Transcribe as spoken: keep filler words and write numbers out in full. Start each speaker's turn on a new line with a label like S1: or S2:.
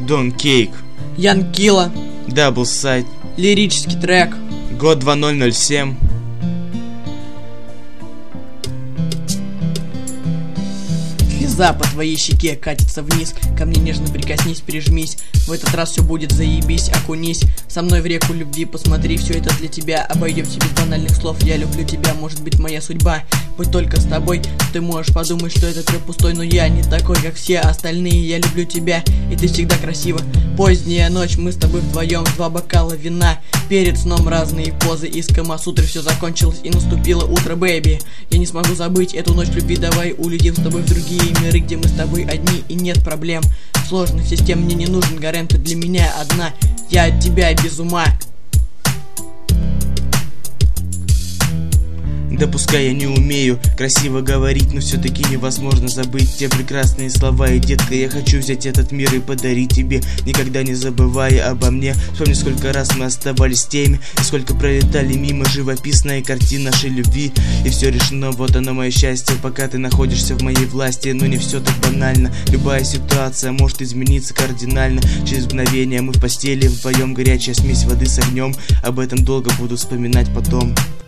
S1: Дон Кейк,
S2: Янкила,
S1: Дабл Сайт,
S2: лирический трек,
S1: год два ноль ноль семь.
S2: Слеза по твоей щеке катится вниз, ко мне нежно прикоснись, прижмись. В этот раз все будет заебись, окунись со мной в реку любви, посмотри, все это для тебя. Обойдемся без банальных слов, я люблю тебя, может быть моя судьба. Быть только с тобой, ты можешь подумать, что этот трек пустой, но я не такой, как все остальные. Я люблю тебя, и ты всегда красива. Поздняя ночь, мы с тобой вдвоем, два бокала вина. Перед сном разные позы из Камасутры. Все закончилось и наступило утро, бэйби. Я не смогу забыть эту ночь любви, давай улетим с тобой в другие миры, где мы с тобой одни и нет проблем. Сложных систем мне не нужен гарем, ты для меня одна. Я от тебя без ума.
S1: Да пускай я не умею красиво говорить, но все-таки невозможно забыть те прекрасные слова. И, детка, я хочу взять этот мир и подарить тебе, никогда не забывая обо мне. Вспомни, сколько раз мы оставались теми, и сколько пролетали мимо живописная картина нашей любви. И все решено, вот оно мое счастье, пока ты находишься в моей власти. Но не все так банально, любая ситуация может измениться кардинально. Через мгновение мы в постели, вдвоем горячая смесь воды с огнем. Об этом долго буду вспоминать потом.